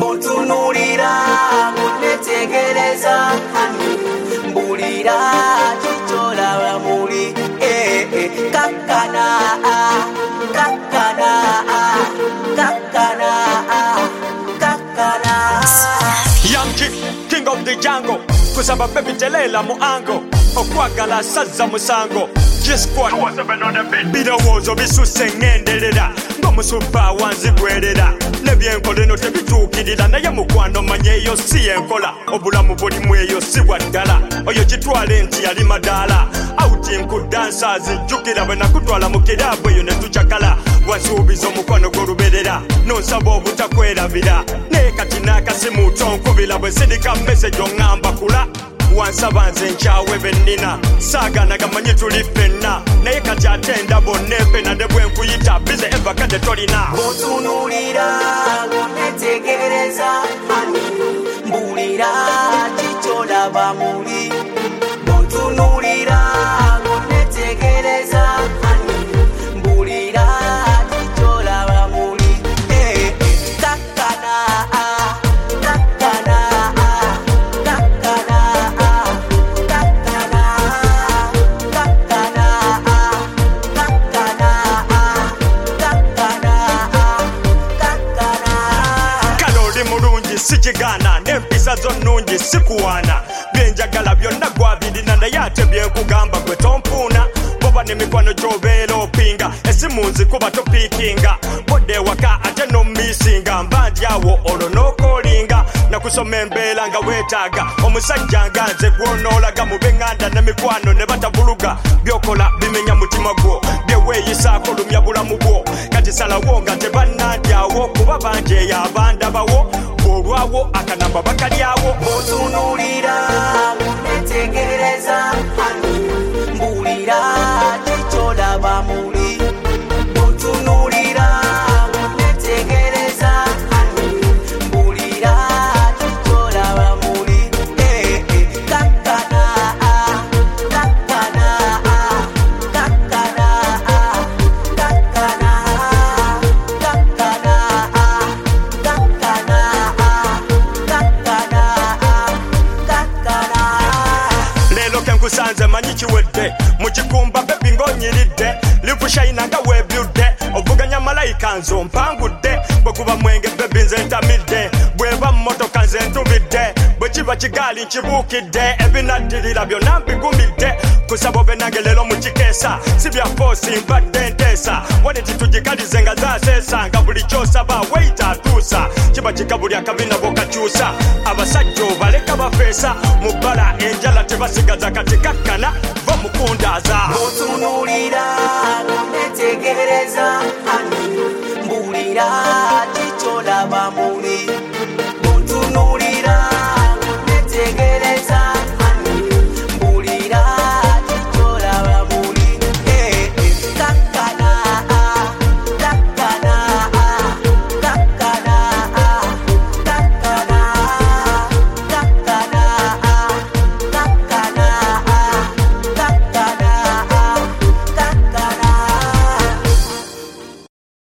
Botunulira munetegereza mbulira chichola bamuli kakana kakana kakana kakana Yankee, king of the jungle kusaba baby telela mu ango okwagala saza musango G-Squad birowozo bisuse ngenderera ngomusupa wanzigwerera nebyenkoleno tebitukirira naye mukwano manyeyo si yenkola obulamu bulimu eyo si bwaddala oyo kitwale nti yali madaala auti nkudansa zijjukira bwe nakutwala mu kirabu eyo netucakala wansuubiza omukwano gw'oluberera nonsaba obutakwerabira naye kati n'akasimu tonkubira bwe sindika message oŋŋamba kula wansaba nze nkyawe bennina saaganaga manyi tuli ffenna naye kati ate ndabo neepena ne bwe nkuyita bize evakade tolina botunulira netegereza mbulira chichola bamuli botunulira netegereza mbulira chichola bamuli kakana kakana sikigana n'empisa zo nnungi sikuwaana byenjagala byonna gwabirina naye ate byenkugamba gwe tompuuna boba n'emikwano gy'obeera opinga esimu nzikuba topiikinga bodde ewaka ate nommisinga mba ndi awo olwo n'okoolinga nakusoma embeera nga weetaaga omusajja nga nze gwonoolaga mu b'eŋŋanda n'emikwano ne batabuluga byokola bimenya mutima gwo byeweeyisaako lumya bulamu bwo kati salawo nga tebannandyawo kuba bangi eyo abandabawo olwawo akanamba bakalyawo botunulira netegereza mbulira chichola bamuli botunulira netegereza mbulira chichola bamuli kakana kakana kakana kakana kusanze manyi kiwedde mukikumba bebi ng'onyiridde lifushayina nga weebyudde ovuganya malayika nze ompangudde bwe kuba mwenge bebi nze ntamidde bweba mmotoka nze ntubidde bwe kiba kigaali nkibuukidde ebinaddirira byonna mbigumidde kusaba obe nange leero mukikeesa si bya foosi mbadde nteesa wane titugikalize nga zaaseesa nga buli kyosaba weyita atuusa kiba kikabuli akabina bokakyusa abasajja obaleka bafeesa mu bbala enjala tebasigaza kati kakkana va mukundaaza botunulira netegereza